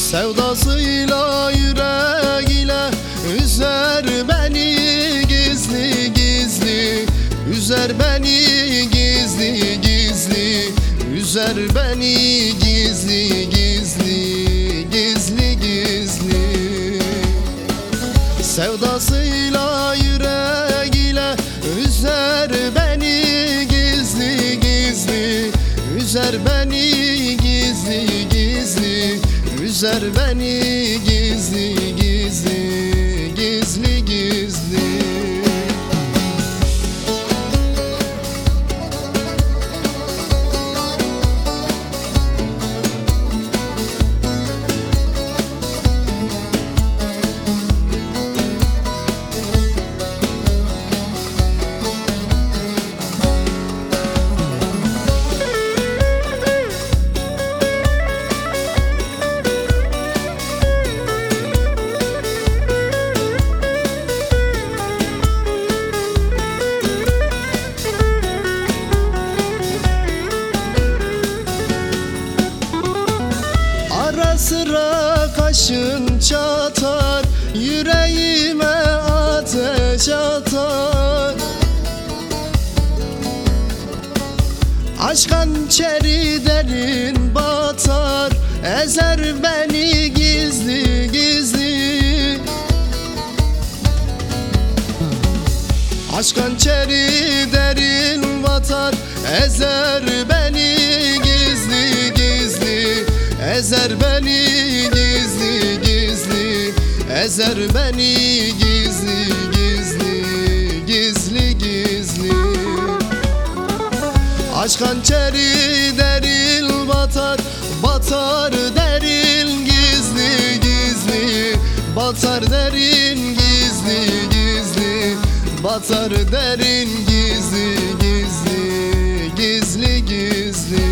Sevdasıyla yüreğiyle üzer beni gizli gizli, üzer beni gizli gizli, üzer beni gizli gizli, gizli gizli. Sevdasıyla yüreğiyle üzer beni gizli gizli, üzer beni gizli gizli, üzer beni gizli gizli, gizli gizli. Sıra kaşın çatar, yüreğime ateş atar. Aşk hançeri derin batar, ezer beni gizli gizli. Aşk hançeri derin batar, ezer beni gizli gizli, ezer beni gizli gizli, ezer beni gizli gizli, gizli gizli. Aşk hançeri derin batar, batar derin gizli gizli, batar derin gizli gizli, batar derin gizli gizli, gizli gizli.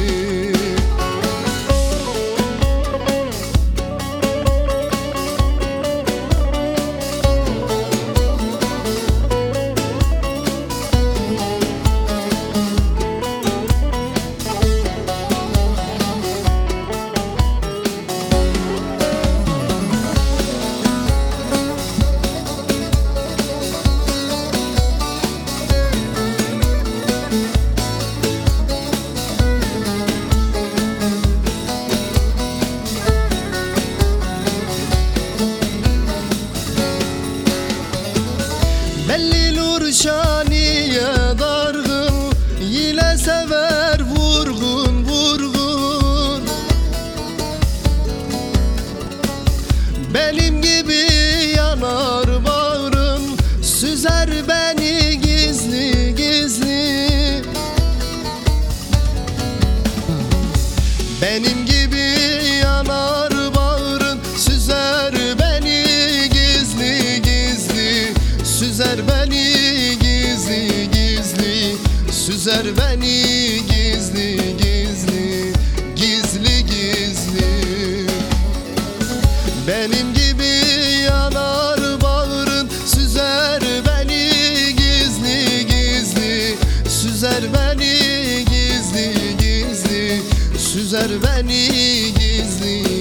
Belli Nurşaniye dargın, yine sever vurgun vurgun. Benim gibi yanar bağrın, süzer beni gizli gizli. Benim gibi yanar bağrın, süzer beni gizli gizli, süzer beni gizli gizli, süzer beni gizli gizli, gizli gizli. Benim gibi yanar bağrın, süzer beni gizli gizli, süzer beni gizli gizli, süzer beni gizli